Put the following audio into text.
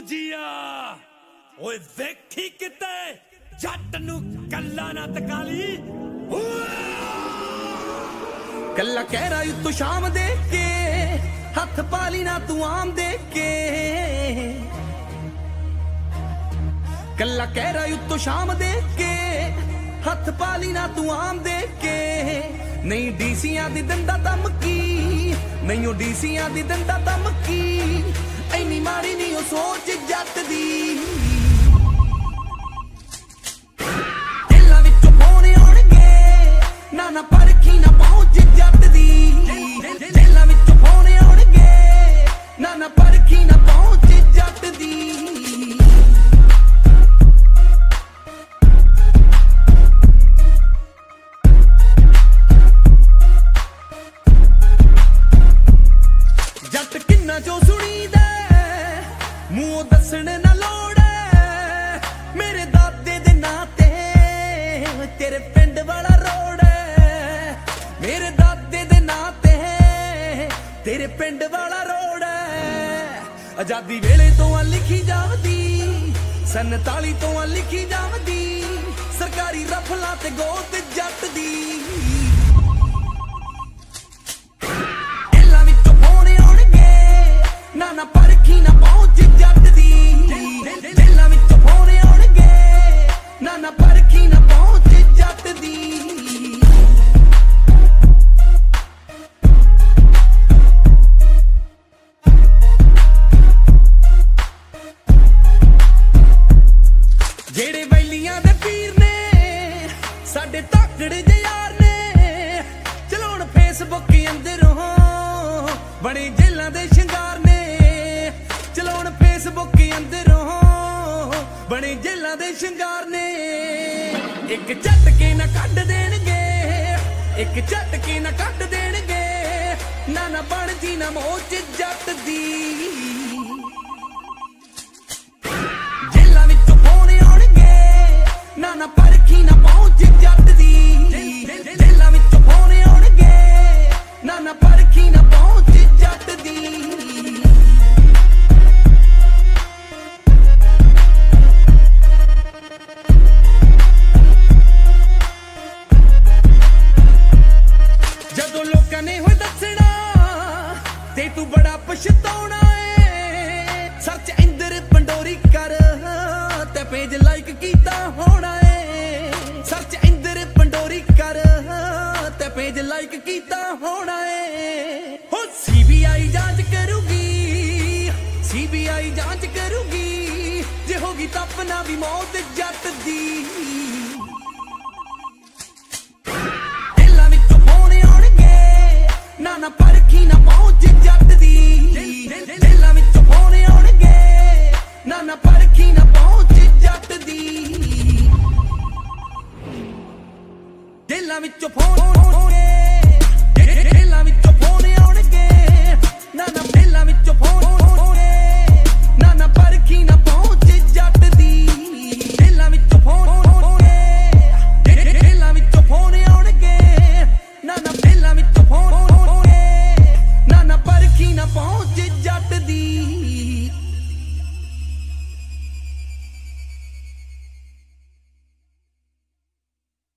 ਜੀਆ ਓਏ ਵੇਖੀ ਕਿਤੇ ਜੱਟ ਨੂੰ ਕੱਲਾ ਨਾ ਤਕਾਲੀ ਕੱਲਾ ਕਹਿ ਰਾ ਤੂੰ ਸ਼ਾਮ ਦੇ ਕੇ ਹੱਥ ਪਾਲੀ ਨਾ ਤੂੰ ਆਮ ਦੇ ਕੇ ਕੱਲਾ ਕਹਿ ਰਾ ਤੂੰ ਸ਼ਾਮ ਦੇ ਕੇ ਹੱਥ ਪਾਲੀ ਨਾ ਤੂੰ ਆਮ ਦੇ ਕੇ ਨਹੀਂ ਡੀਸੀਆਂ ਦੀ ਦੰਦਾ ਧਮਕੀ ਨਹੀਂ ਉਹ ਡੀਸੀਆਂ ਦੀ ਦੰਦਾ ਧਮਕੀ ਐਨੀ ਮਾੜੀ ਨਹੀਂ ਉਹ ਸੋਚ ਜੱਟ ਦੀ ਦਿਲਾਂ ਵਿੱਚੋਂ ਫੋਨ ਆਉਣਗੇ ਨਾ ਪਰਖੀ ਨਾ ਪਹੁੰਚ ਜੱਟ ਦੀ ਦਿਲਾਂ ਵਿੱਚੋਂ ਫੋਨ ਆਉਣਗੇ ਨਾ ਪਰਖੀ ਨਾ ਪਹੁੰਚ ਜੱਟ ਦੀ ਜੱਟ ਕਿੰਨਾ ਜੋ ਸੁਣੀਦਾ ਮੂੰਹ ਦੱਸਣ ਨਾ ਲੋੜ ਮੇਰੇ ਦਾਦੇ ਦੇ ਨਾਂ ਤੇ ਤੇਰੇ ਪਿੰਡ ਵਾਲਾ ਰੋਡ ਮੇਰੇ ਦਾਦੇ ਦੇ ਨਾਂ ਤੇ ਤੇਰੇ ਪਿੰਡ ਵਾਲਾ ਰੋਡ ਆਜ਼ਾਦੀ ਵੇਲੇ ਤੋਂ ਆ ਲਿਖੀ ਜਾਵਦੀ 47 ਤੋਂ ਆ ਲਿਖੀ ਜਾਵਦੀ ਸਰਕਾਰੀ ਰਫਲਾਂ ਤੇ ਗੋਤ ਜੱਟ ਦੀ ਨਾ ਪਰਖੀ ਨਾ ਪਹੁੰਚ ਜੱਟ ਦੀ ਦਿਲਾਂ ਵਿੱਚੋਂ ਫੋਨ ਆਉਣਗੇ ਨਾ ਪਰਖੀ ਨਾ ਪਹੁੰਚ ਜੱਟ ਦੀ ਜਿਹੜੇ ਵੈਲੀਆਂ ਦੇ ਪੀਰ ਨੇ ਸਾਡੇ ਤਾਕੜੇ ਦੇ ਯਾਰ ਨੇ ਚਲਾਉਣ ਫੇਸਬੁੱਕ ਅੰਦਰੋਂ ਬਣੇ ਜੇਲਾਂ ਦੇ ਸ਼ਿੰਗਾਰ ਨੇ ਚਲਾਉਣ ਫੇਸਬੁੱਕ ਅੰਦਰੋਂ ਬਣੇ ਜੇਲਾਂ ਦੇ ਸ਼ਿੰਗਾਰ ਨੇ ਇੱਕ ਝਟਕੇ ਨਾ ਕੱਢ ਦੇਣਗੇ ਇੱਕ ਝਟਕੇ ਨਾ ਕੱਢ ਦੇਣਗੇ ਨਾ ਬਣ ਜੀ ਨਾ ਮੋਚ ਜੱਟ ਦੀ ਜੇਲਾਂ ਵਿੱਚੋਂ ਫੋਨ ਆਉਣਗੇ ਨਾ ਪਰਖੀ ਨਾ ਪਹੁੰਚ ਜੱਟ ਦੀ ਜੇਲਾਂ ਵਿੱਚੋਂ ਫੋਨ ਆਉਣਗੇ ਨਾ ਪਰਖੀ ਨਾ ਪਹੁੰਚ ਜੱਟ ਦੀ ਜਦੋਂ ਲੋਕਾਂ ਨੇ ਹੋਏ ਦੱਸਣਾ ਤੇ ਤੂੰ ਬੜਾ ਪਛਤਾਉਣਾ ਏ ਸਰਚ ਇੰਦਰ ਪੰਡੋਰੀ ਕਰ ਤੇ ਪੇਜ ਲਾਈਕ ਕੀਤਾ ਹੋਣਾ ਏ ਸਰਚ ਇੰਦਰ ਪੰਡੋਰੀ ਕਰ ਤੇ ਪੇਜ ਲਾਈਕ ਕੀਤਾ ਹੋਣਾ ਏ ਹੋ ਸੀਬੀਆਈ ਜਾਂਚ ਕਰੂਗੀ ਸੀਬੀਆਈ ਜਾਂਚ ਕਰੂਗੀ ਜੇ ਹੋਗੀ ਤਾਂ ਆਪਣਾ ਵੀ ਮੌਤ ਜੱਟ ਦੀ ਦਿਲਾਂ ਵਿੱਚੋਂ ਫੋਨ ਆਉਣਗੇ ਨਾ ਪਰਖੀ ਨਾ